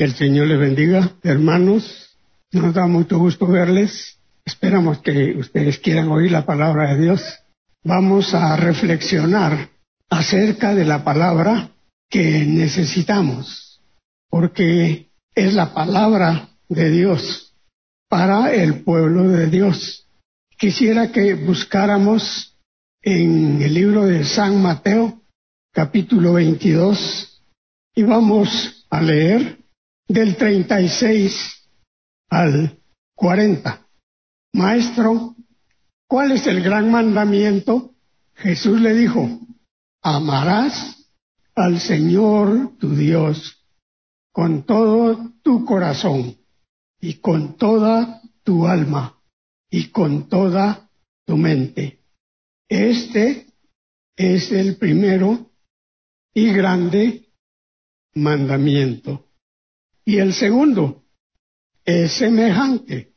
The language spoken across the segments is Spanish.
Que el Señor les bendiga, hermanos. Nos da mucho gusto verles. Esperamos que ustedes quieran oír la palabra de Dios. Vamos a reflexionar acerca de la palabra que necesitamos, porque es la palabra de Dios para el pueblo de Dios. Quisiera que buscáramos en el libro de San Mateo, capítulo 22, y vamos a leer del 36 al 40. Maestro, ¿cuál es el gran mandamiento? Jesús le dijo: amarás al Señor tu Dios con todo tu corazón y con toda tu alma y con toda tu mente. Este es el primero y grande mandamiento. Y el segundo es semejante: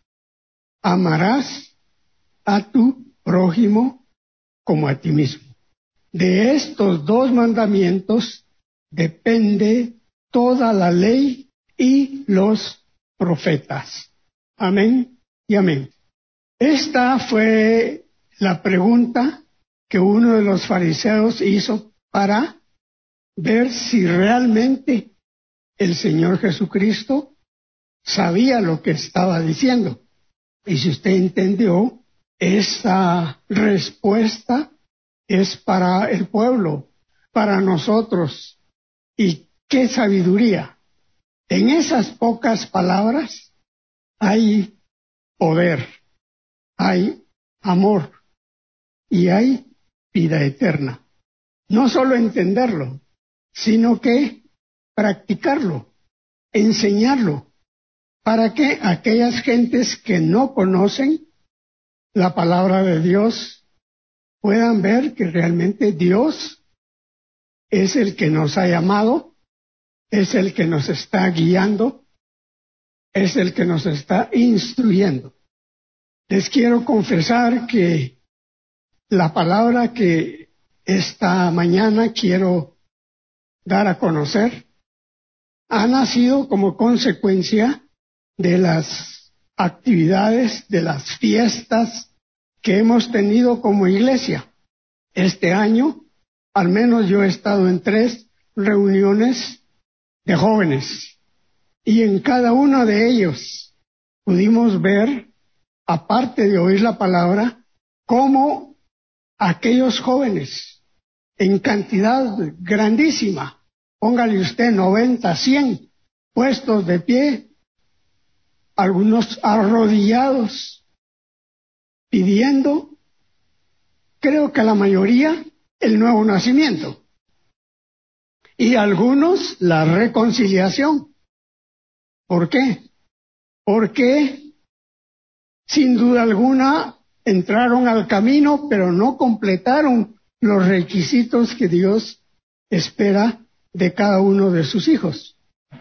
amarás a tu prójimo como a ti mismo. De estos dos mandamientos depende toda la ley y los profetas. Amén y amén. Esta fue la pregunta que uno de los fariseos hizo para ver si realmente el Señor Jesucristo sabía lo que estaba diciendo. Y si usted entendió, esa respuesta es para el pueblo, para nosotros. Y qué sabiduría. En esas pocas palabras hay poder, hay amor y hay vida eterna. No solo entenderlo, sino que practicarlo, enseñarlo, para que aquellas gentes que no conocen la palabra de Dios puedan ver que realmente Dios es el que nos ha llamado, es el que nos está guiando, es el que nos está instruyendo. Les quiero confesar que la palabra que esta mañana quiero dar a conocer ha nacido como consecuencia de las actividades, de las fiestas que hemos tenido como iglesia. Este año, al menos yo he estado en 3 reuniones de jóvenes, y en cada uno de ellos pudimos ver, aparte de oír la palabra, cómo aquellos jóvenes, en cantidad grandísima, póngale usted 90, 100, puestos de pie, algunos arrodillados, pidiendo, creo que la mayoría, el nuevo nacimiento, y algunos la reconciliación. ¿Por qué? Porque sin duda alguna entraron al camino, pero no completaron los requisitos que Dios espera de cada uno de sus hijos.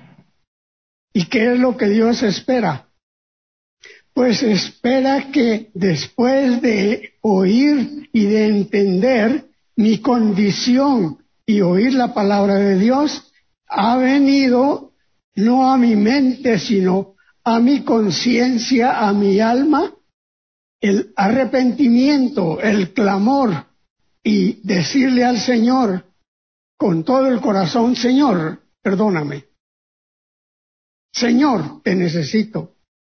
¿Y qué es lo que Dios espera? Pues espera que después de oír y de entender mi condición y oír la palabra de Dios, ha venido no a mi mente, sino a mi conciencia, a mi alma, el arrepentimiento, el clamor, y decirle al Señor con todo el corazón: Señor, perdóname. Señor, te necesito.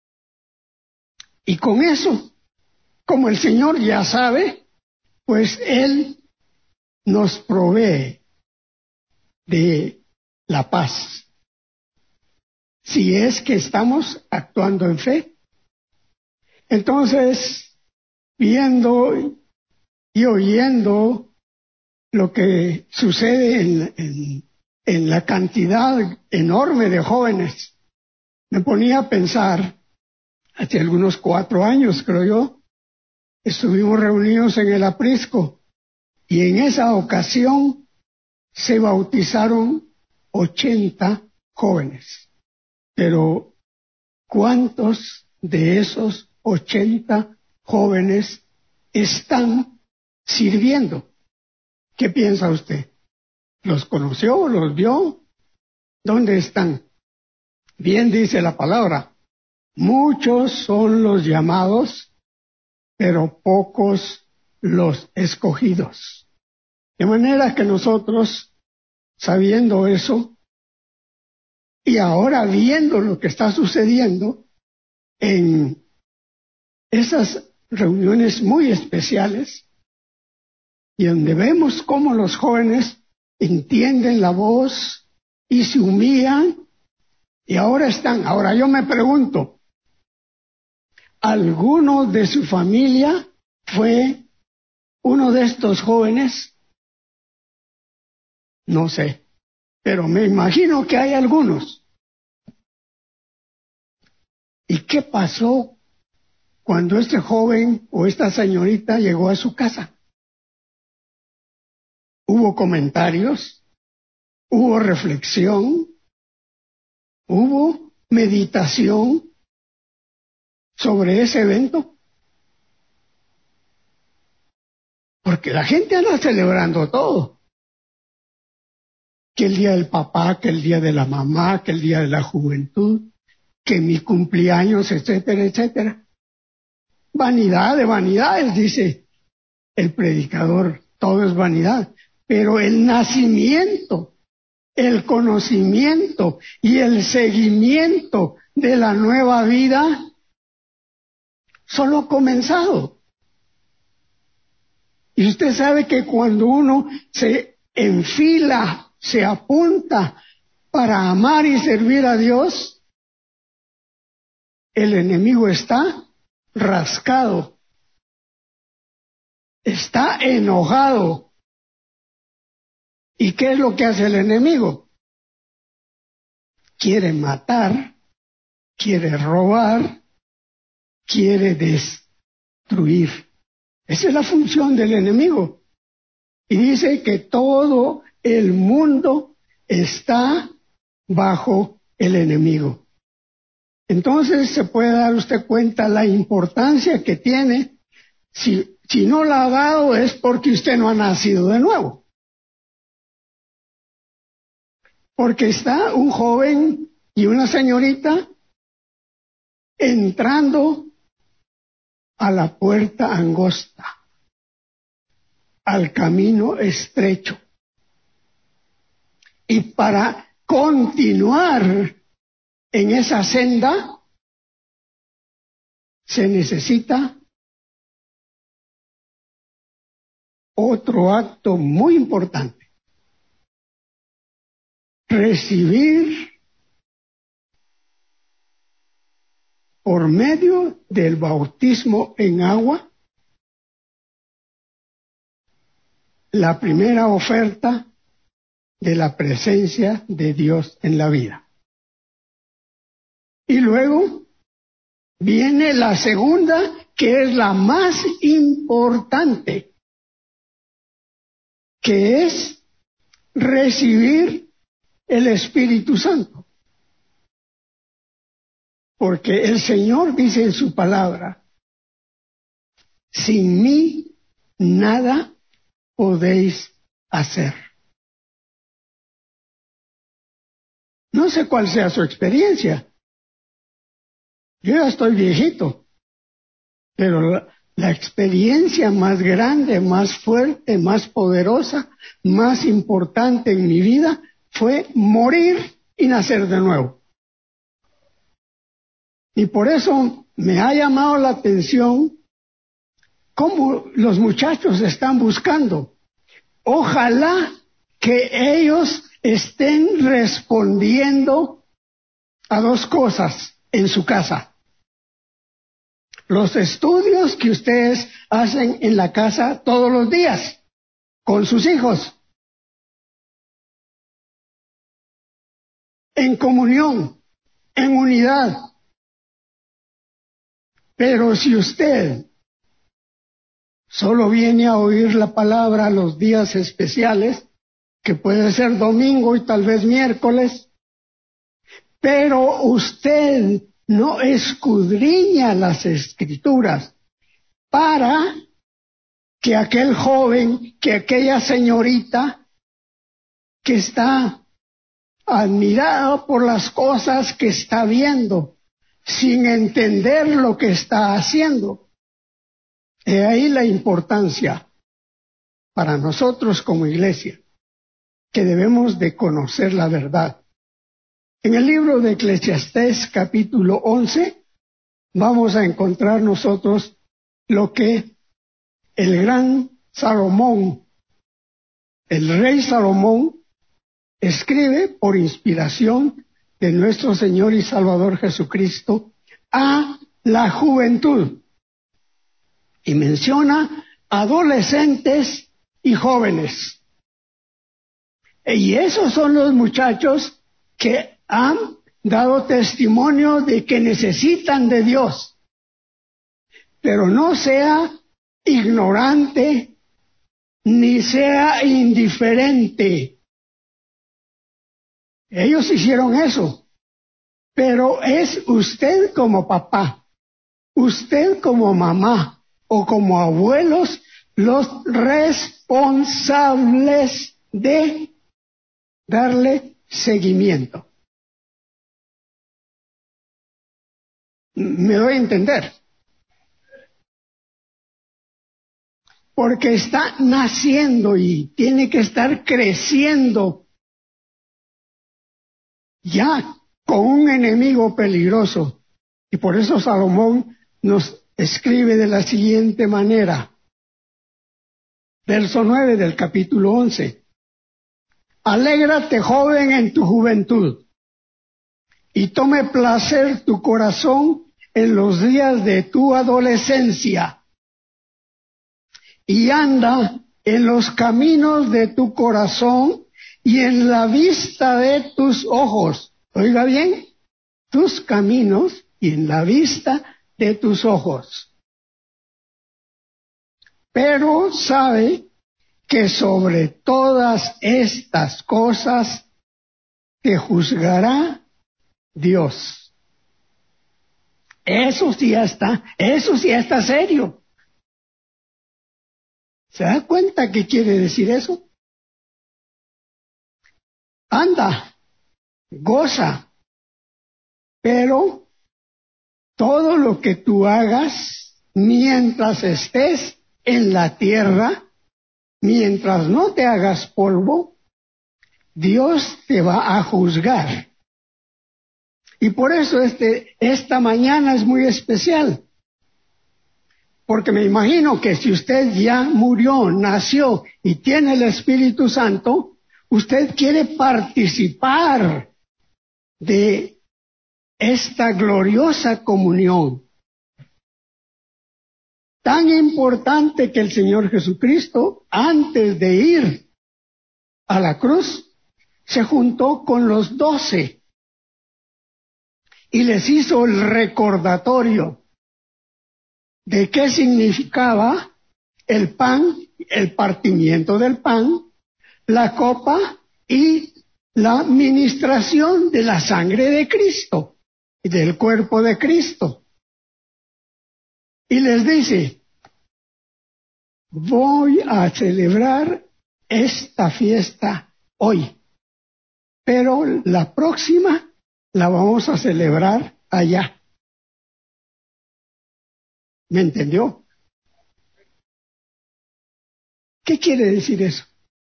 Y con eso, como el Señor ya sabe, pues Él nos provee de la paz. Si es que estamos actuando en fe. Entonces, viendo y oyendo lo que sucede en la cantidad enorme de jóvenes, me ponía a pensar, hace algunos 4 años, creo yo, estuvimos reunidos en el aprisco, y en esa ocasión se bautizaron 80 jóvenes. Pero ¿cuántos de esos 80 jóvenes están sirviendo? ¿Qué piensa usted? ¿Los conoció? ¿Los vio? ¿Dónde están? Bien dice la palabra, muchos son los llamados, pero pocos los escogidos. De manera que nosotros, sabiendo eso, y ahora viendo lo que está sucediendo en esas reuniones muy especiales, y donde vemos cómo los jóvenes entienden la voz y se humillan, y ahora están. Ahora yo me pregunto, ¿alguno de su familia fue uno de estos jóvenes? No sé, pero me imagino que hay algunos. ¿Y qué pasó cuando este joven o esta señorita llegó a su casa? ¿Hubo comentarios? ¿Hubo reflexión? ¿Hubo meditación sobre ese evento? Porque la gente anda celebrando todo. Que el día del papá, que el día de la mamá, que el día de la juventud, que mi cumpleaños, etcétera, etcétera. Vanidad de vanidades, dice el predicador, todo es vanidad. Pero el nacimiento, el conocimiento y el seguimiento de la nueva vida solo ha comenzado. Y usted sabe que cuando uno se enfila, se apunta para amar y servir a Dios, el enemigo está rascado, está enojado. ¿Y qué es lo que hace el enemigo? Quiere matar, quiere robar, quiere destruir. Esa es la función del enemigo. Y dice que todo el mundo está bajo el enemigo. Entonces se puede dar usted cuenta la importancia que tiene. Si no la ha dado es porque usted no ha nacido de nuevo. Porque está un joven y una señorita entrando a la puerta angosta, al camino estrecho. Y para continuar en esa senda se necesita otro acto muy importante: recibir por medio del bautismo en agua la primera oferta de la presencia de Dios en la vida. Y luego viene la segunda, que es la más importante, que es recibir el Espíritu Santo. Porque el Señor dice en su palabra, sin mí nada podéis hacer. No sé cuál sea su experiencia. Yo ya estoy viejito, pero la experiencia más grande, más fuerte, más poderosa, más importante en mi vida fue morir y nacer de nuevo. Y por eso me ha llamado la atención cómo los muchachos están buscando. Ojalá que ellos estén respondiendo a dos cosas en su casa. Los estudios que ustedes hacen en la casa todos los días con sus hijos, en comunión, en unidad. Pero si usted solo viene a oír la palabra los días especiales, que puede ser domingo y tal vez miércoles, pero usted no escudriña las Escrituras para que aquel joven, que aquella señorita que está admirado por las cosas que está viendo, sin entender lo que está haciendo. He ahí la importancia para nosotros como iglesia, que debemos de conocer la verdad. En el libro de Eclesiastés, capítulo 11, vamos a encontrar nosotros lo que el gran Salomón, el rey Salomón, escribe por inspiración de nuestro Señor y Salvador Jesucristo a la juventud. Y menciona adolescentes y jóvenes. Y esos son los muchachos que han dado testimonio de que necesitan de Dios. Pero no sea ignorante ni sea indiferente. Ellos hicieron eso. Pero es usted como papá, usted como mamá o como abuelos los responsables de darle seguimiento. ¿Me doy a entender? Porque está naciendo y tiene que estar creciendo ya con un enemigo peligroso. Y por eso Salomón nos escribe de la siguiente manera. Verso 9 del capítulo 11. Alégrate, joven, en tu juventud, y tome placer tu corazón en los días de tu adolescencia, y anda en los caminos de tu corazón y en la vista de tus ojos. Oiga bien, tus caminos y en la vista de tus ojos. Pero sabe que sobre todas estas cosas te juzgará Dios. Eso sí ya está serio. ¿Se da cuenta qué quiere decir eso? Anda, goza, pero todo lo que tú hagas mientras estés en la tierra, mientras no te hagas polvo, Dios te va a juzgar. Y por eso esta mañana es muy especial. Porque me imagino que si usted ya murió, nació y tiene el Espíritu Santo, usted quiere participar de esta gloriosa comunión. Tan importante que el Señor Jesucristo, antes de ir a la cruz, se juntó con los 12 y les hizo el recordatorio de qué significaba el pan, el partimiento del pan, la copa y la ministración de la sangre de Cristo y del cuerpo de Cristo. Y les dice, voy a celebrar esta fiesta hoy, pero la próxima la vamos a celebrar allá. ¿Me entendió? ¿Qué quiere decir eso?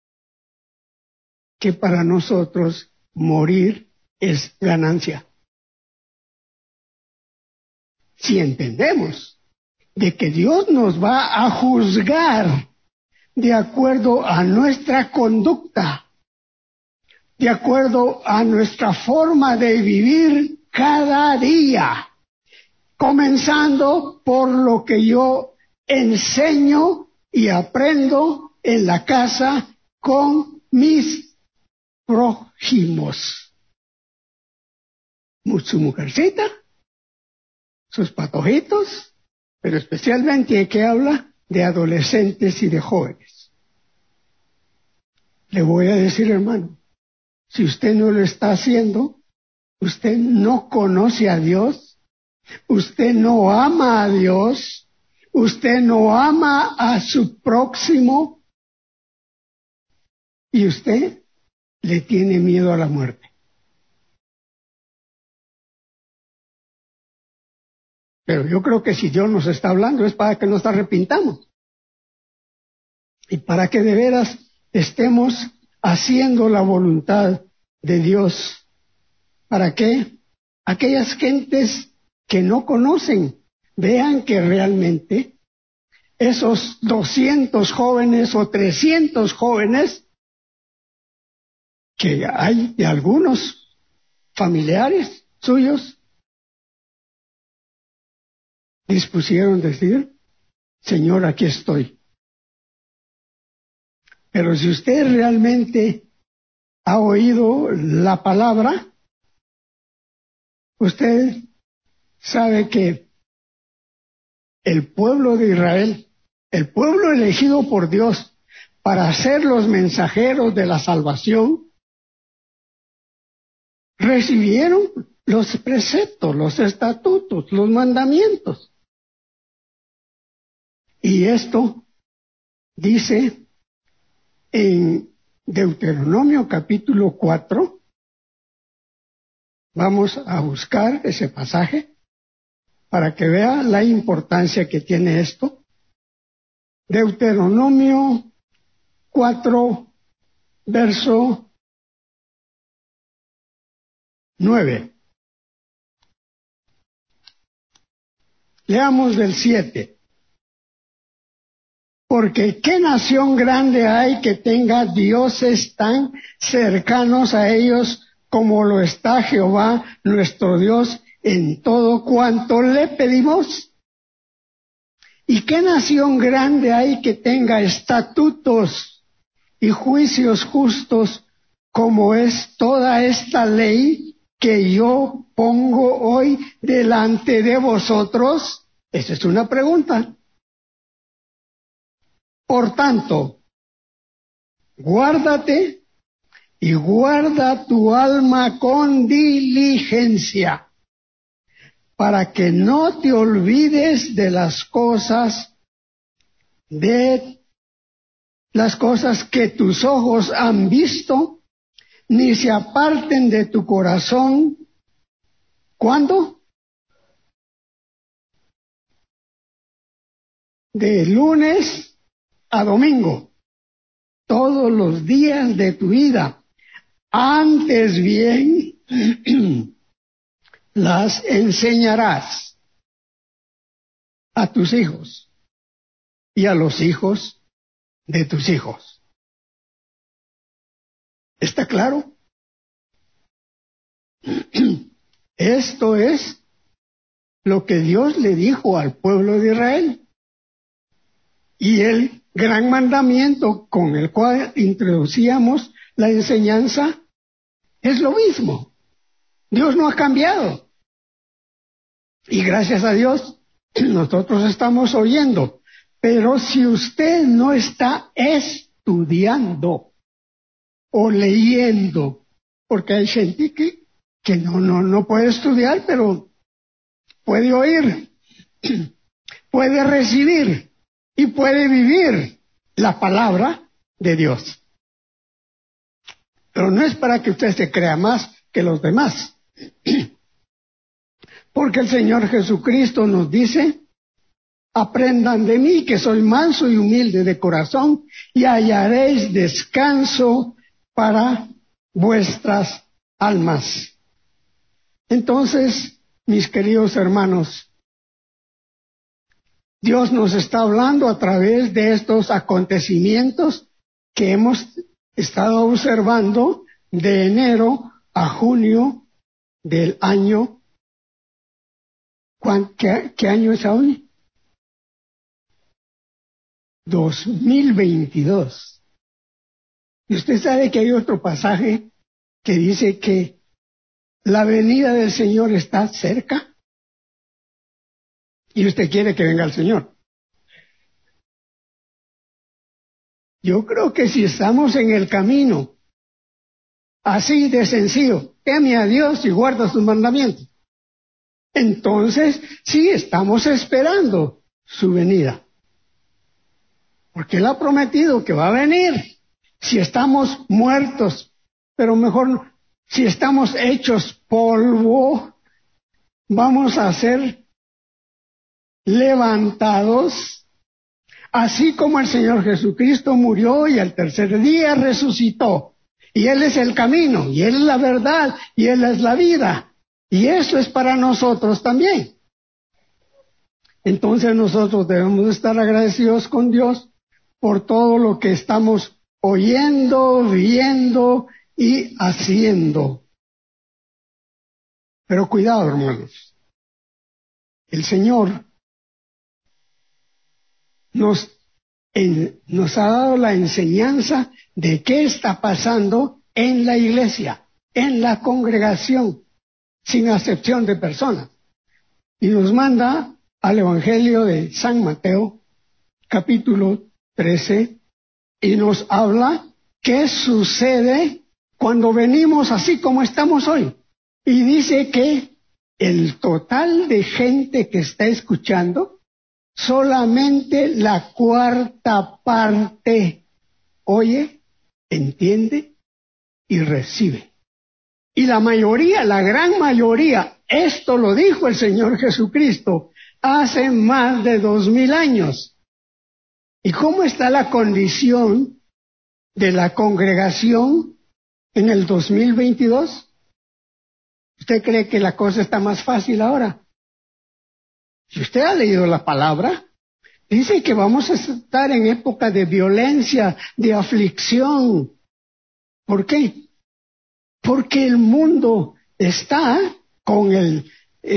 Que para nosotros morir es ganancia. Si entendemos de que Dios nos va a juzgar de acuerdo a nuestra conducta, de acuerdo a nuestra forma de vivir cada día, comenzando por lo que yo enseño y aprendo en la casa con mis prójimos. Su mujercita, sus patojitos, pero especialmente que habla de adolescentes y de jóvenes. Le voy a decir, hermano, si usted no lo está haciendo, usted no conoce a Dios, usted no ama a Dios, usted no ama a su próximo y usted le tiene miedo a la muerte. Pero yo creo que si Dios nos está hablando es para que nos arrepintamos y para que de veras estemos haciendo la voluntad de Dios. ¿Para qué? Aquellas gentes que no conocen vean que realmente esos 200 jóvenes o 300 jóvenes que hay de algunos familiares suyos dispusieron decir, Señor, aquí estoy. Pero si usted realmente ha oído la palabra, usted sabe que el pueblo de Israel, el pueblo elegido por Dios para ser los mensajeros de la salvación, recibieron los preceptos, los estatutos, los mandamientos. Y esto dice en Deuteronomio capítulo 4, vamos a buscar ese pasaje para que vea la importancia que tiene esto. Deuteronomio 4, verso 9. Leamos del 7. Porque qué nación grande hay que tenga dioses tan cercanos a ellos como lo está Jehová nuestro Dios en todo cuanto le pedimos. ¿Y qué nación grande hay que tenga estatutos y juicios justos como es toda esta ley que yo pongo hoy delante de vosotros? Esa es una pregunta. Por tanto, guárdate y guarda tu alma con diligencia, para que no te olvides de las cosas que tus ojos han visto, ni se aparten de tu corazón. ¿Cuándo? De lunes a domingo, todos los días de tu vida. Antes bien, las enseñarás a tus hijos y a los hijos de tus hijos. ¿Está claro? Esto es lo que Dios le dijo al pueblo de Israel. Y el gran mandamiento con el cual introducíamos la enseñanza es lo mismo. Dios no ha cambiado. Y gracias a Dios, nosotros estamos oyendo. Pero si usted no está estudiando o leyendo, porque hay gente que no puede estudiar, pero puede oír, puede recibir y puede vivir la palabra de Dios. Pero no es para que usted se crea más que los demás. Porque el Señor Jesucristo nos dice, aprendan de mí que soy manso y humilde de corazón y hallaréis descanso para vuestras almas. Entonces, mis queridos hermanos, Dios nos está hablando a través de estos acontecimientos que hemos estado observando de enero a junio del año. ¿Qué año es hoy? 2022. Y usted sabe que hay otro pasaje que dice que la venida del Señor está cerca y usted quiere que venga el Señor. Yo creo que si estamos en el camino, así de sencillo, teme a Dios y guarda sus mandamientos, entonces sí estamos esperando su venida. Porque Él ha prometido que va a venir si estamos muertos, pero mejor si estamos hechos polvo, vamos a ser levantados, así como el Señor Jesucristo murió y al tercer día resucitó. Y Él es el camino, y Él es la verdad, y Él es la vida. Y eso es para nosotros también. Entonces nosotros debemos estar agradecidos con Dios por todo lo que estamos oyendo, viendo y haciendo. Pero cuidado, hermanos. El Señor nos ha dado la enseñanza de qué está pasando en la iglesia, en la congregación, sin acepción de personas. Y nos manda al Evangelio de San Mateo, capítulo 13, y nos habla qué sucede cuando venimos así como estamos hoy. Y dice que el total de gente que está escuchando, solamente la cuarta parte oye, entiende y recibe. Y la mayoría, la gran mayoría, esto lo dijo el Señor Jesucristo hace más de 2000 años. ¿Y cómo está la condición de la congregación en el 2022? ¿Usted cree que la cosa está más fácil ahora? Si usted ha leído la palabra, dice que vamos a estar en época de violencia, de aflicción. ¿Por qué? Porque el mundo está con el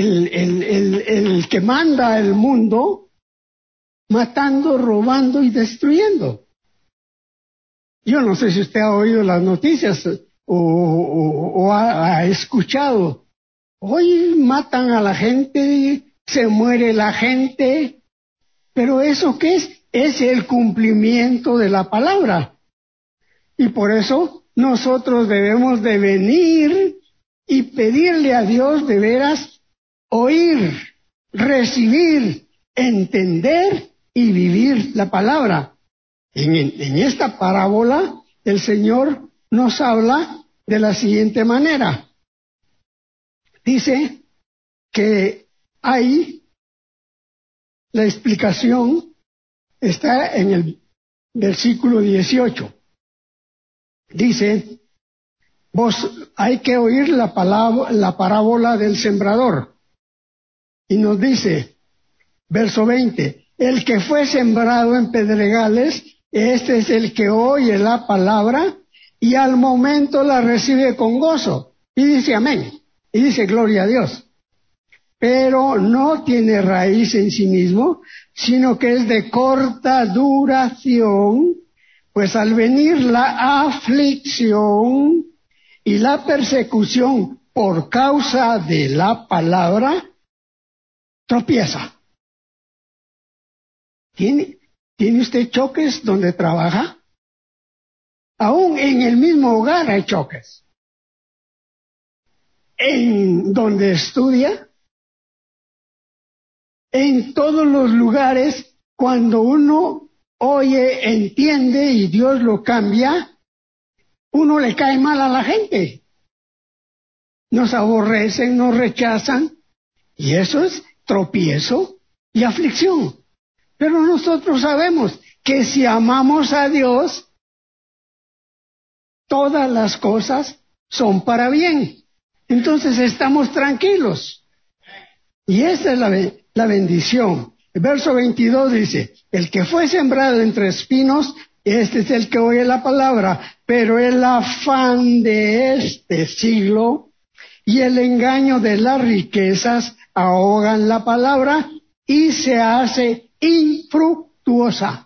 que manda el mundo, matando, robando y destruyendo. Yo no sé si usted ha oído las noticias o ha escuchado. Hoy matan a la gente, se muere la gente, pero ¿eso qué es? Es el cumplimiento de la palabra. Y por eso nosotros debemos de venir y pedirle a Dios de veras oír, recibir, entender y vivir la palabra. En esta parábola el Señor nos habla de la siguiente manera. Dice que hay la explicación, está en el versículo 18. Dice, hay que oír la parábola del sembrador. Y nos dice, verso 20, el que fue sembrado en pedregales, este es el que oye la palabra y al momento la recibe con gozo. Y dice amén. Y dice gloria a Dios. Pero no tiene raíz en sí mismo, sino que es de corta duración, pues al venir la aflicción y la persecución por causa de la palabra, tropieza. ¿Tiene usted choques donde trabaja? Aún en el mismo hogar hay choques. En donde estudia, en todos los lugares, cuando uno oye, entiende y Dios lo cambia, uno le cae mal a la gente. Nos aborrecen, nos rechazan, y eso es tropiezo y aflicción. Pero nosotros sabemos que si amamos a Dios, todas las cosas son para bien. Entonces estamos tranquilos. Y esa es la bendición. El verso 22 dice, el que fue sembrado entre espinos, este es el que oye la palabra, pero el afán de este siglo y el engaño de las riquezas ahogan la palabra y se hace infructuosa.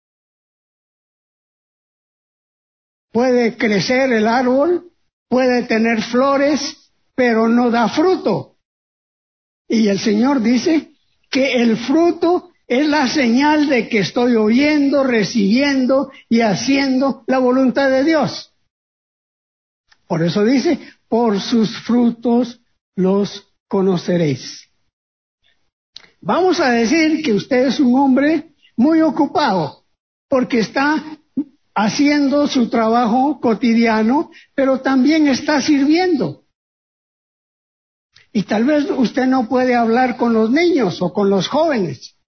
Puede crecer el árbol, puede tener flores, pero no da fruto. Y el Señor dice que el fruto es la señal de que estoy oyendo, recibiendo y haciendo la voluntad de Dios. Por eso dice, por sus frutos los conoceréis. Vamos a decir que usted es un hombre muy ocupado, porque está haciendo su trabajo cotidiano, pero también está sirviendo. Y tal vez usted no puede hablar con los niños o con los jóvenes,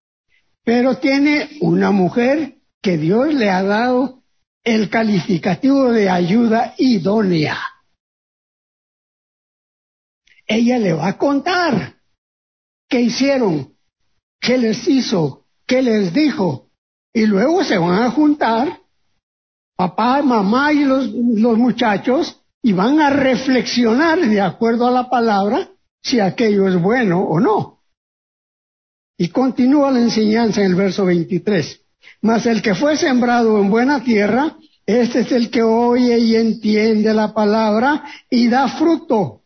pero tiene una mujer que Dios le ha dado el calificativo de ayuda idónea. Ella le va a contar qué hicieron, qué les hizo, qué les dijo, y luego se van a juntar papá, mamá y los muchachos y van a reflexionar de acuerdo a la palabra si aquello es bueno o no. Y continúa la enseñanza en el verso 23. Mas el que fue sembrado en buena tierra, este es el que oye y entiende la palabra y da fruto.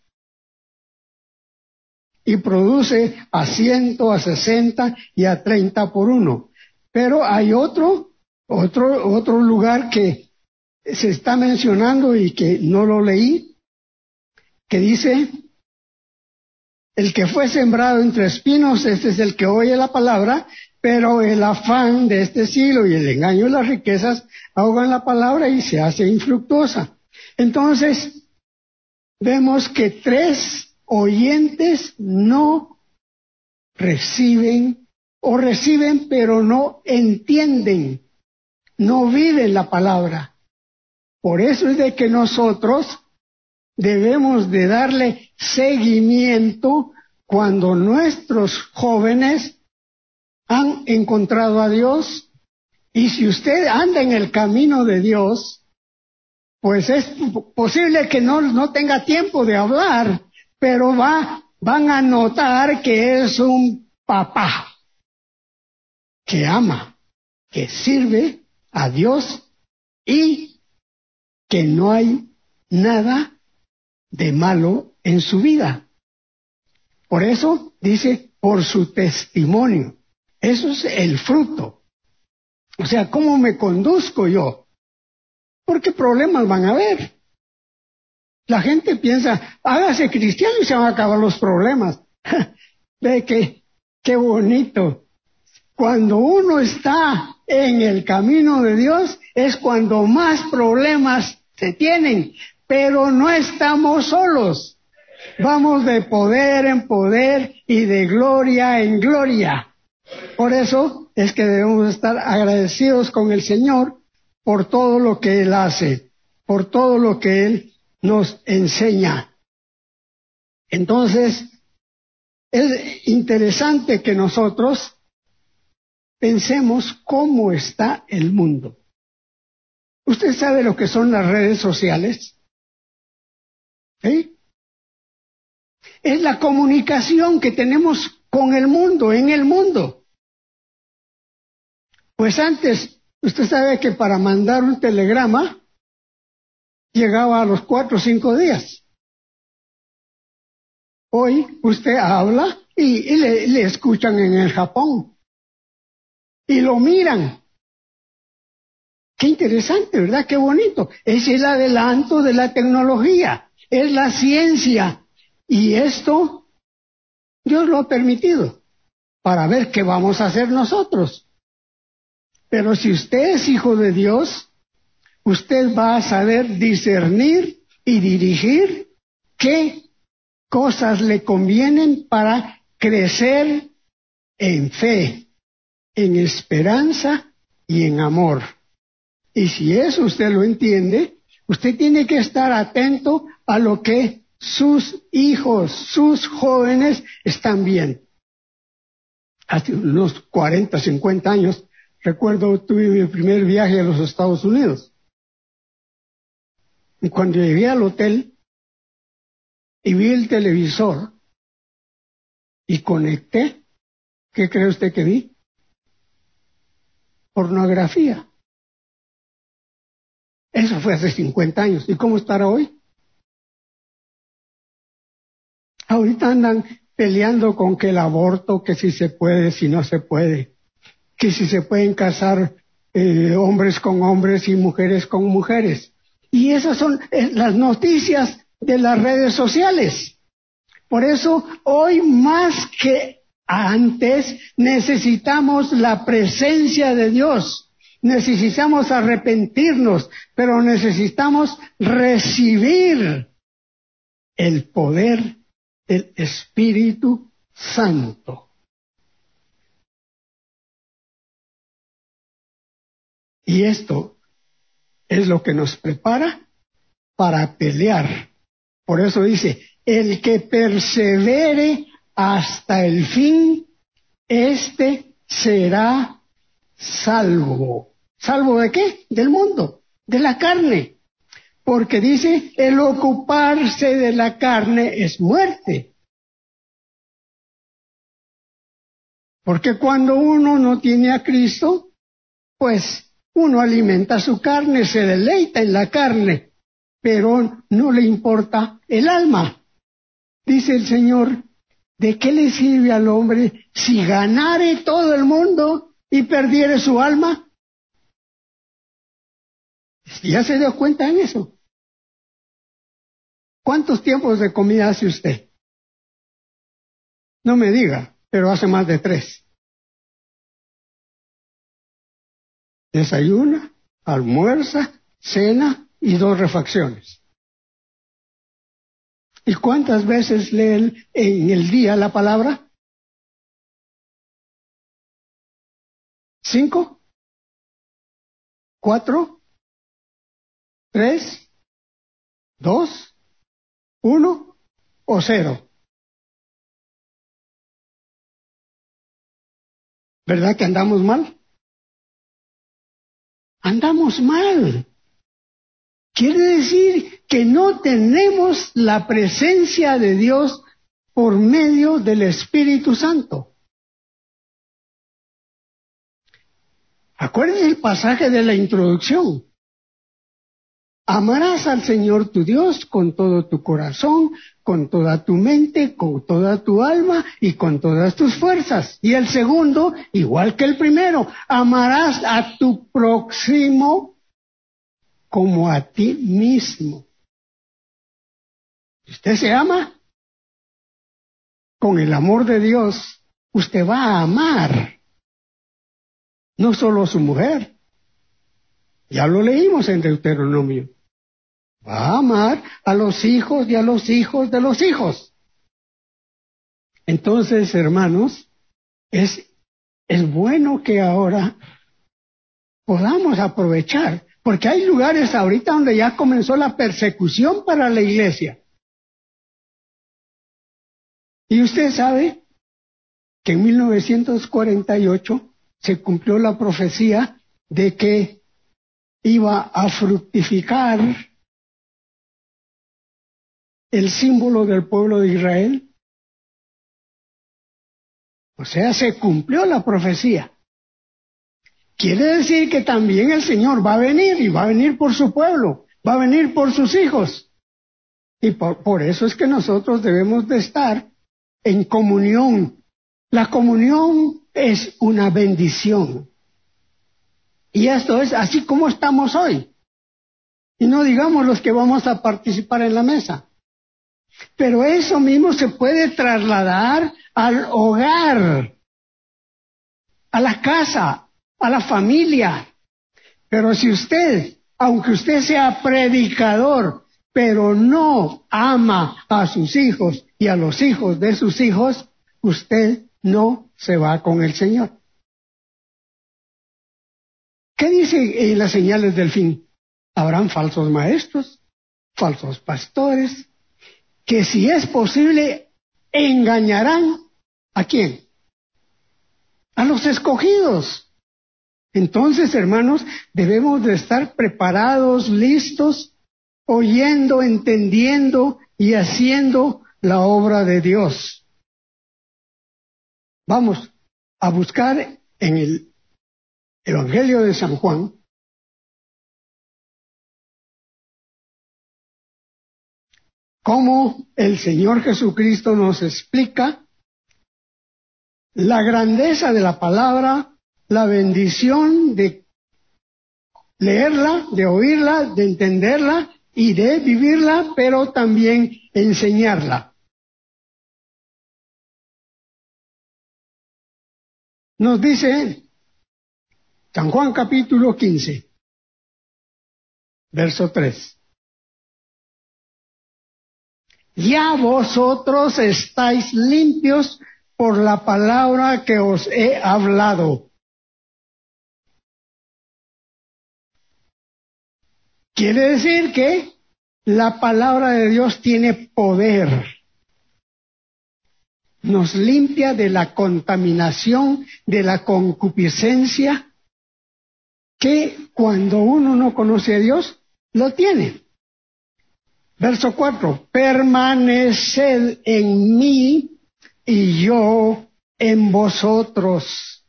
Y produce a 100, a 60 y a 30 por uno. Pero hay otro lugar que se está mencionando y que no lo leí, que dice, el que fue sembrado entre espinos, este es el que oye la palabra, pero el afán de este siglo y el engaño de las riquezas ahogan la palabra y se hace infructuosa. Entonces, vemos que 3 oyentes no reciben, o reciben pero no entienden, no viven la palabra. Por eso es de que nosotros debemos de darle seguimiento cuando nuestros jóvenes han encontrado a Dios. Y si usted anda en el camino de Dios, pues es posible que no tenga tiempo de hablar, pero van a notar que es un papá que ama, que sirve a Dios y que no hay nada de malo en su vida. Por eso dice, por su testimonio. Eso es el fruto. O sea, ¿cómo me conduzco yo? Porque problemas van a haber. La gente piensa, hágase cristiano y se van a acabar los problemas. Ve que, qué bonito. Cuando uno está en el camino de Dios es cuando más problemas se tienen, pero no estamos solos. Vamos de poder en poder y de gloria en gloria. Por eso es que debemos estar agradecidos con el Señor por todo lo que Él hace, por todo lo que Él nos enseña. Entonces, es interesante que nosotros pensemos cómo está el mundo. ¿Usted sabe lo que son las redes sociales? ¿Sí? Es la comunicación que tenemos con el mundo, en el mundo. Pues antes, usted sabe que para mandar un telegrama llegaba a los 4 o 5 días. Hoy usted habla y le escuchan en el Japón. Y lo miran. Qué interesante, ¿verdad? Qué bonito. Es el adelanto de la tecnología. Es la ciencia. Y esto Dios lo ha permitido para ver qué vamos a hacer nosotros. Pero si usted es hijo de Dios, usted va a saber discernir y dirigir qué cosas le convienen para crecer en fe, en esperanza y en amor. Y si eso usted lo entiende, usted tiene que estar atento a lo que sus hijos, sus jóvenes están bien. Hace unos 40, 50 años, recuerdo, tuve mi primer viaje a los Estados Unidos. Y cuando llegué al hotel y vi el televisor y conecté, ¿qué cree usted que vi? Pornografía. Eso fue hace 50 años. ¿Y cómo estará hoy? Ahorita andan peleando con que el aborto, que si se puede, si no se puede, que si se pueden casar hombres con hombres y mujeres con mujeres. Y esas son las noticias de las redes sociales. Por eso, hoy más que antes, necesitamos la presencia de Dios. Necesitamos arrepentirnos, pero necesitamos recibir el poder del Espíritu Santo. Y esto es lo que nos prepara para pelear. Por eso dice, el que persevere hasta el fin, éste será salvo. ¿Salvo de qué? Del mundo, de la carne. Porque dice, el ocuparse de la carne es muerte. Porque cuando uno no tiene a Cristo, pues uno alimenta su carne, se deleita en la carne, pero no le importa el alma. Dice el Señor, ¿de qué le sirve al hombre si ganare todo el mundo y perdiere su alma? ¿Ya se dio cuenta en eso? ¿Cuántos tiempos de comida hace usted? No me diga, pero hace más de 3. Desayuna, almuerza, cena y 2 refacciones. ¿Y cuántas veces lee en el día la palabra? 5, 4, 3, 2, 1 o 0. ¿Verdad que andamos mal? Andamos mal. Quiere decir que no tenemos la presencia de Dios por medio del Espíritu Santo. Acuérdense el pasaje de la introducción. Amarás al Señor tu Dios con todo tu corazón, con toda tu mente, con toda tu alma y con todas tus fuerzas. Y el segundo, igual que el primero, amarás a tu próximo como a ti mismo. Si usted se ama, con el amor de Dios, usted va a amar no solo a su mujer, ya lo leímos en Deuteronomio, va a amar a los hijos y a los hijos de los hijos. Entonces, hermanos, es bueno que ahora podamos aprovechar, porque hay lugares ahorita donde ya comenzó la persecución para la iglesia. Y usted sabe que en 1948 se cumplió la profecía de que iba a fructificar el símbolo del pueblo de Israel. O sea, se cumplió la profecía. Quiere decir que también el Señor va a venir y va a venir por su pueblo, va a venir por sus hijos. Y por eso es que nosotros debemos de estar en comunión. La comunión es una bendición. Y esto es así como estamos hoy. Y no digamos los que vamos a participar en la mesa. Pero eso mismo se puede trasladar al hogar, a la casa, a la familia. Pero si usted, aunque usted sea predicador, pero no ama a sus hijos y a los hijos de sus hijos, usted no se va con el Señor. ¿Qué dice en las señales del fin? Habrán falsos maestros, falsos pastores, que si es posible engañarán ¿a quién? A los escogidos. Entonces, hermanos, debemos de estar preparados, listos, oyendo, entendiendo y haciendo la obra de Dios. Vamos a buscar en el Evangelio de San Juan cómo el Señor Jesucristo nos explica la grandeza de la palabra, la bendición de leerla, de oírla, de entenderla y de vivirla, pero también enseñarla. Nos dice San Juan capítulo 15, verso 3. Ya vosotros estáis limpios por la palabra que os he hablado. Quiere decir que la palabra de Dios tiene poder. Nos limpia de la contaminación, de la concupiscencia, que cuando uno no conoce a Dios, lo tiene. Verso 4, permaneced en mí y yo en vosotros.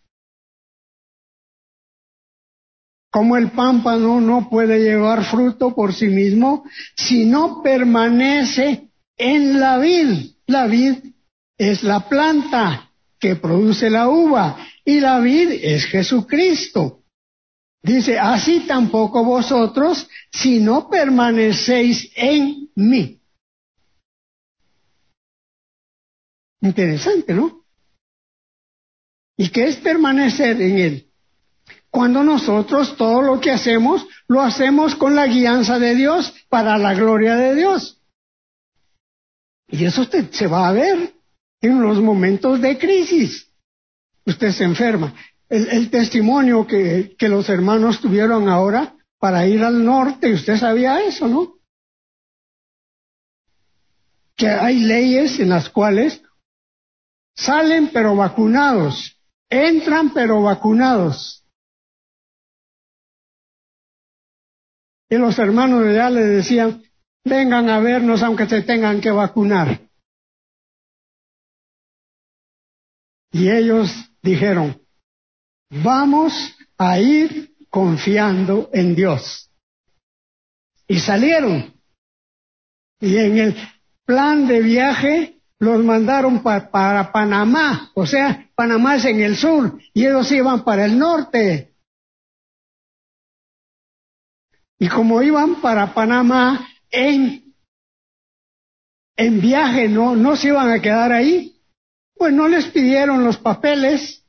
Como el pámpano no puede llevar fruto por sí mismo, si no permanece en la vid. La vid es la planta que produce la uva y la vid es Jesucristo. Dice, así tampoco vosotros, si no permanecéis en mí. Interesante, ¿no? ¿Y qué es permanecer en él? Cuando nosotros todo lo que hacemos, lo hacemos con la guianza de Dios, para la gloria de Dios. Y eso usted se va a ver en los momentos de crisis. Usted se enferma. El testimonio que los hermanos tuvieron ahora para ir al norte, usted sabía eso, ¿no? Que hay leyes en las cuales salen pero vacunados, entran pero vacunados. Y los hermanos de allá le decían, vengan a vernos aunque se tengan que vacunar. Y ellos dijeron, vamos a ir confiando en Dios. Y salieron. Y en el plan de viaje los mandaron para Panamá. O sea, Panamá es en el sur y ellos iban para el norte. Y como iban para Panamá en viaje, no se iban a quedar ahí, pues no les pidieron los papeles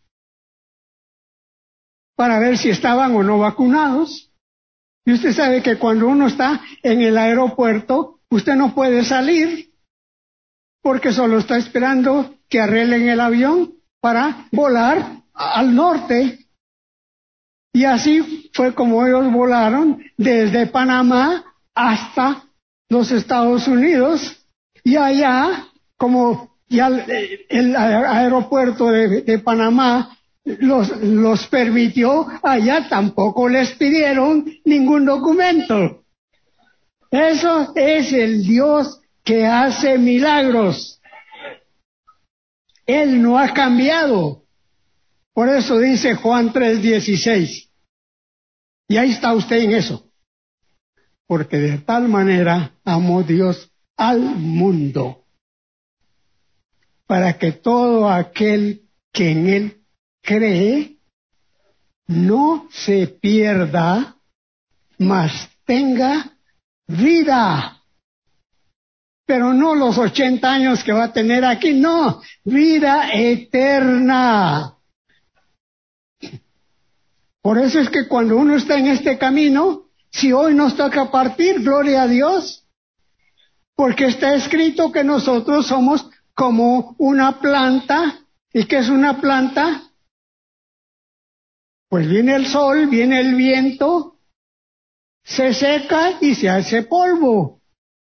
para ver si estaban o no vacunados. Y usted sabe que cuando uno está en el aeropuerto, usted no puede salir porque solo está esperando que arreglen el avión para volar al norte. Y así fue como ellos volaron desde Panamá hasta los Estados Unidos, y allá, como ya el aeropuerto de Panamá los permitió, allá tampoco les pidieron ningún documento. Eso es el Dios que hace milagros. Él no ha cambiado. Por eso dice Juan 3:16. Y ahí está usted en eso. Porque de tal manera amó Dios al mundo, para que todo aquel que en él cree no se pierda, mas tenga vida. Pero no los 80 años que va a tener aquí, no, vida eterna. Por eso es que cuando uno está en este camino, si hoy nos toca partir, gloria a Dios, porque está escrito que nosotros somos como una planta. ¿Y qué es una planta? Pues viene el sol, viene el viento, se seca y se hace polvo.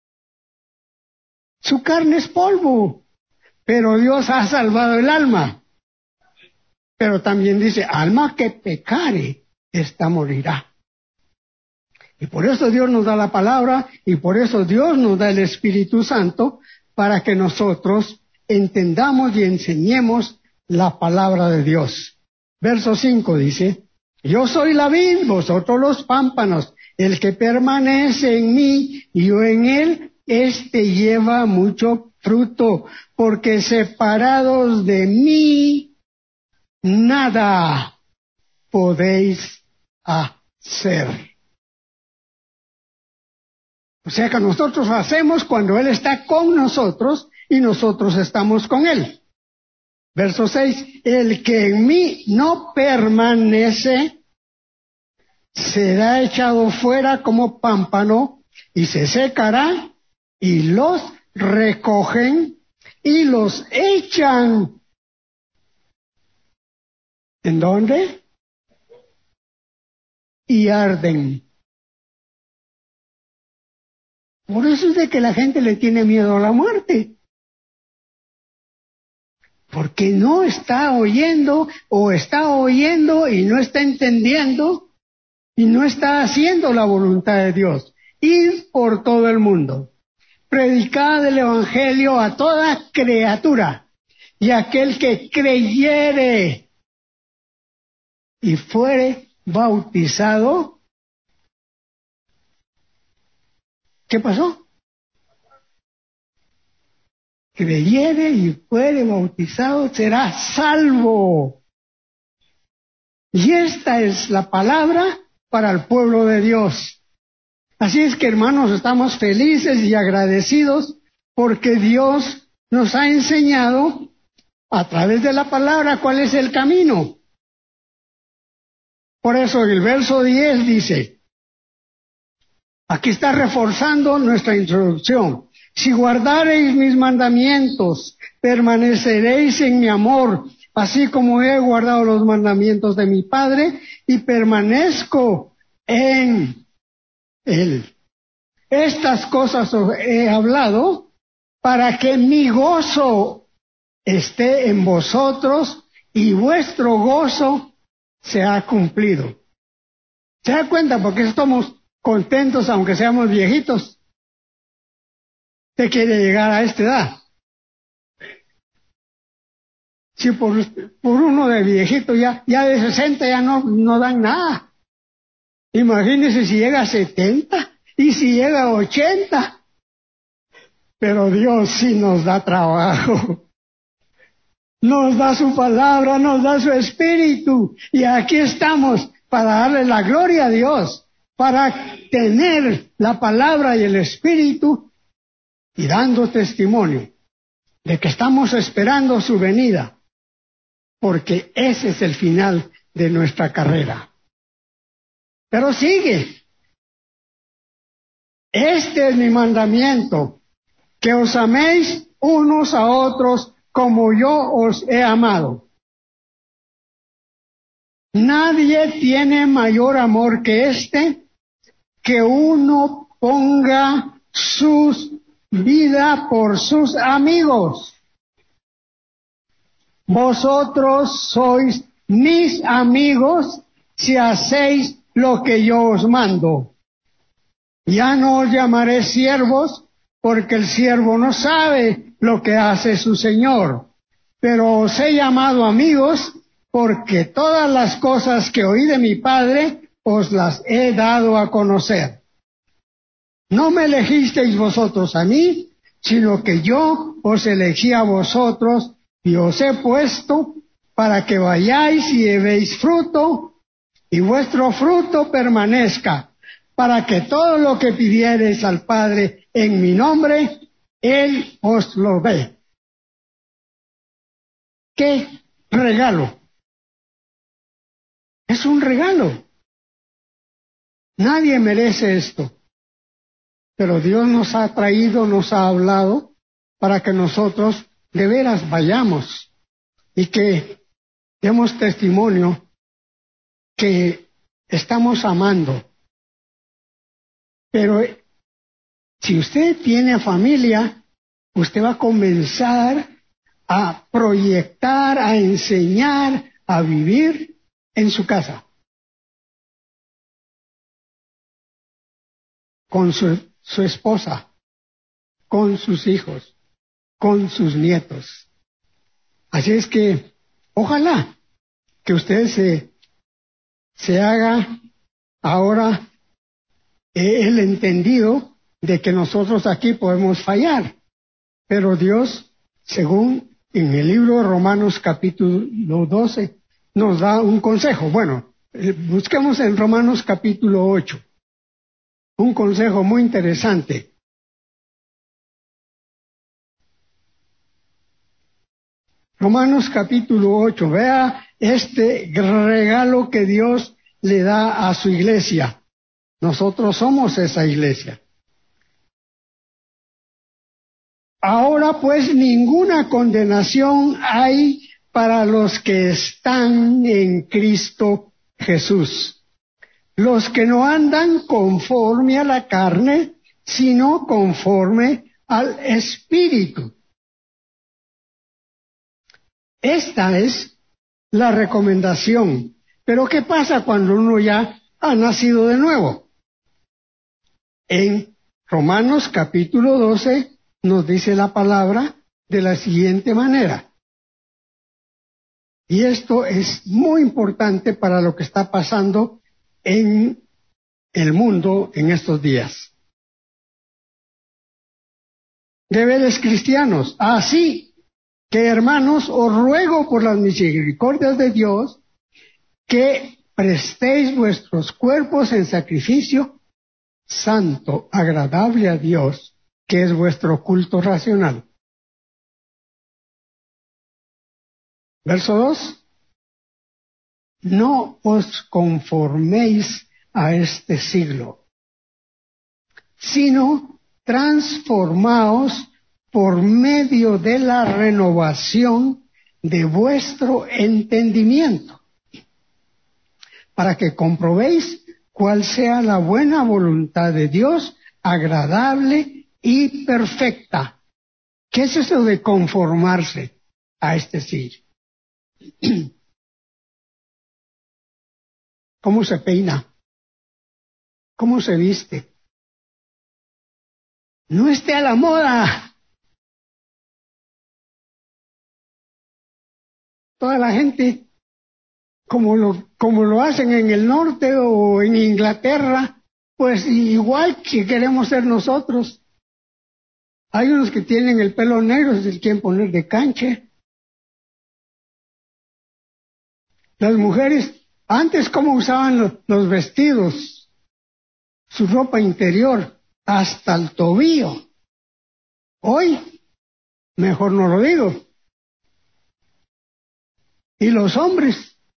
Su carne es polvo, pero Dios ha salvado el alma. Pero también dice, alma que pecare, esta morirá. Y por eso Dios nos da la palabra, y por eso Dios nos da el Espíritu Santo, para que nosotros entendamos y enseñemos la palabra de Dios. Verso 5 dice, yo soy la vid, vosotros los pámpanos, el que permanece en mí y yo en él, éste lleva mucho fruto, porque separados de mí, nada podéis hacer. O sea que nosotros hacemos cuando Él está con nosotros y nosotros estamos con Él. Verso 6, el que en mí no permanece será echado fuera como pámpano y se secará, y los recogen y los echan. ¿En dónde? Y arden. Por eso es de que la gente le tiene miedo a la muerte. Porque no está oyendo o está oyendo y no está entendiendo y no está haciendo la voluntad de Dios. Ir por todo el mundo, predicar el Evangelio a toda criatura, y aquel que creyere y fuere bautizado, ¿qué pasó? Creyere y fuere bautizado será salvo. Y esta es la palabra para el pueblo de Dios. Así es que, hermanos, estamos felices y agradecidos porque Dios nos ha enseñado a través de la palabra cuál es el camino. Por eso el verso 10 dice, aquí está reforzando nuestra introducción: si guardareis mis mandamientos, permaneceréis en mi amor, así como he guardado los mandamientos de mi Padre y permanezco en Él. Estas cosas os he hablado para que mi gozo esté en vosotros y vuestro gozo sea cumplido. ¿Se da cuenta? Porque estamos contentos aunque seamos viejitos. Usted quiere llegar a esta edad. Si por uno de viejito ya de 60 ya no dan nada. Imagínese si llega a 70 y si llega a 80. Pero Dios sí nos da trabajo. Nos da su palabra, nos da su espíritu. Y aquí estamos para darle la gloria a Dios, para tener la palabra y el espíritu y dando testimonio de que estamos esperando su venida, porque ese es el final de nuestra carrera. Pero sigue. Este es mi mandamiento, que os améis unos a otros como yo os he amado. Nadie tiene mayor amor que este, que uno ponga su vida por sus amigos. Vosotros sois mis amigos si hacéis lo que yo os mando. Ya no os llamaré siervos, porque el siervo no sabe lo que hace su señor, pero os he llamado amigos, porque todas las cosas que oí de mi Padre os las he dado a conocer. No me elegisteis vosotros a mí, sino que yo os elegí a vosotros y os he puesto para que vayáis y llevéis fruto, y vuestro fruto permanezca, para que todo lo que pidiereis al Padre en mi nombre, Él os lo dé. ¡Qué regalo! Es un regalo. Nadie merece esto. Pero Dios nos ha traído, nos ha hablado, para que nosotros de veras vayamos y que demos testimonio que estamos amando. Pero si usted tiene familia, usted va a comenzar a proyectar, a enseñar, a vivir en su casa, con su esposa, con sus hijos, con sus nietos. Así es que, ojalá que usted se haga ahora el entendido de que nosotros aquí podemos fallar, pero Dios, según en el libro de Romanos capítulo 12, nos da un consejo. Bueno, busquemos en Romanos capítulo 8, un consejo muy interesante. Romanos capítulo 8, vea este regalo que Dios le da a su iglesia. Nosotros somos esa iglesia. Ahora pues ninguna condenación hay para los que están en Cristo Jesús. Los que no andan conforme a la carne, sino conforme al Espíritu. Esta es la recomendación. Pero ¿qué pasa cuando uno ya ha nacido de nuevo? En Romanos capítulo 12 nos dice la palabra de la siguiente manera. Y esto es muy importante para lo que está pasando en el mundo en estos días. Deberes cristianos. Así que, hermanos, os ruego por las misericordias de Dios que prestéis vuestros cuerpos en sacrificio santo, agradable a Dios, que es vuestro culto racional. Verso 2. No os conforméis a este siglo, sino transformaos por medio de la renovación de vuestro entendimiento, para que comprobéis cuál sea la buena voluntad de Dios, agradable y perfecta. ¿Qué es eso de conformarse a este siglo? ¿Cómo se peina? ¿Cómo se viste? No esté a la moda. Toda la gente, como lo hacen en el norte o en Inglaterra, pues igual que queremos ser nosotros. Hay unos que tienen el pelo negro, se quieren poner de canche. Las mujeres, antes, ¿cómo usaban los vestidos? Su ropa interior, hasta el tobillo. Hoy, mejor no lo digo. Y los hombres,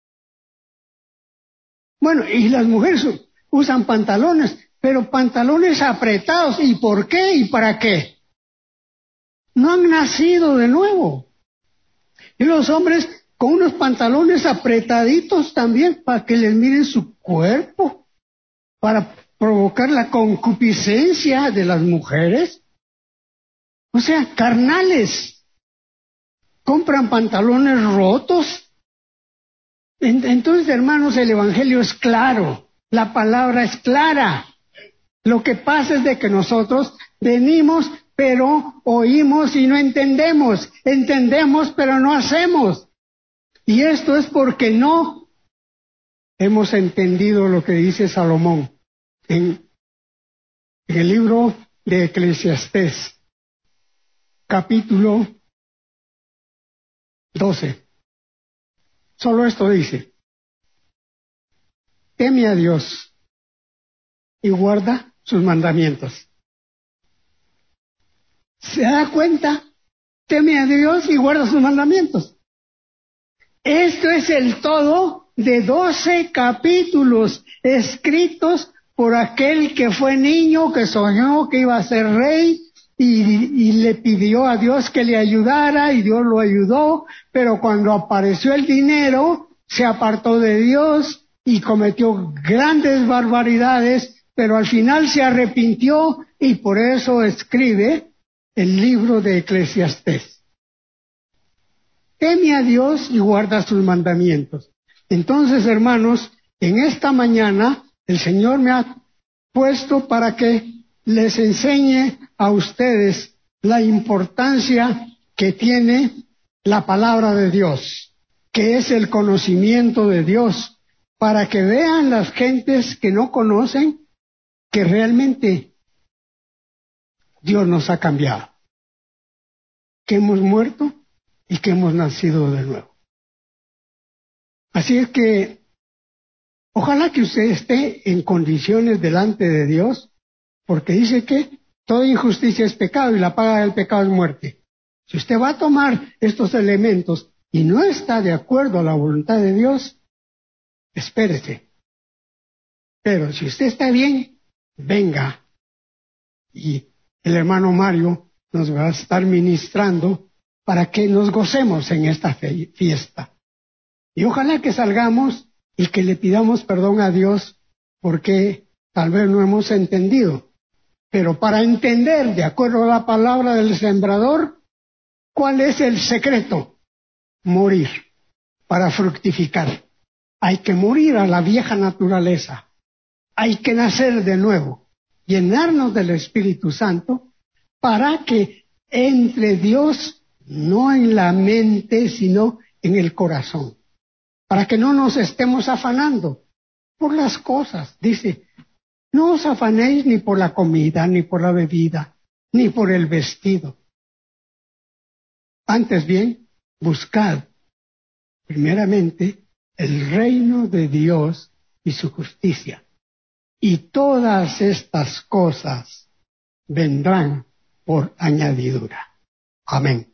bueno, y las mujeres usan pantalones, pero pantalones apretados. ¿Y por qué y para qué? No han nacido de nuevo. Y los hombres con unos pantalones apretaditos también para que les miren su cuerpo, para provocar la concupiscencia de las mujeres. O sea, carnales. Compran pantalones rotos. Entonces, hermanos, el Evangelio es claro. La palabra es clara. Lo que pasa es de que nosotros venimos, pero oímos y no entendemos. Entendemos, pero no hacemos. Y esto es porque no hemos entendido lo que dice Salomón en el libro de Eclesiastés, capítulo 12. Solo esto dice: teme a Dios y guarda sus mandamientos. ¿Se da cuenta? Teme a Dios y guarda sus mandamientos. Esto es el todo de 12 capítulos escritos por aquel que fue niño, que soñó que iba a ser rey y le pidió a Dios que le ayudara y Dios lo ayudó, pero cuando apareció el dinero se apartó de Dios y cometió grandes barbaridades, pero al final se arrepintió y por eso escribe el libro de Eclesiastés. Teme a Dios y guarda sus mandamientos. Entonces, hermanos, en esta mañana el Señor me ha puesto para que les enseñe a ustedes la importancia que tiene la palabra de Dios, que es el conocimiento de Dios, para que vean las gentes que no conocen que realmente Dios nos ha cambiado, que hemos muerto y que hemos nacido de nuevo. Así es que ojalá que usted esté en condiciones delante de Dios, porque dice que toda injusticia es pecado y la paga del pecado es muerte. Si usted va a tomar estos elementos y no está de acuerdo a la voluntad de Dios, espérese. Pero si usted está bien, venga. Y el hermano Mario nos va a estar ministrando para que nos gocemos en esta fiesta. Y ojalá que salgamos y que le pidamos perdón a Dios porque tal vez no hemos entendido Pero para entender, de acuerdo a la palabra del sembrador, ¿cuál es el secreto? Morir para fructificar. Hay que morir a la vieja naturaleza. Hay que nacer de nuevo, llenarnos del Espíritu Santo para que entre Dios, no en la mente, sino en el corazón. Para que no nos estemos afanando por las cosas. Dice, no os afanéis ni por la comida, ni por la bebida, ni por el vestido. Antes bien, buscad primeramente el reino de Dios y su justicia. Y todas estas cosas vendrán por añadidura. Amén.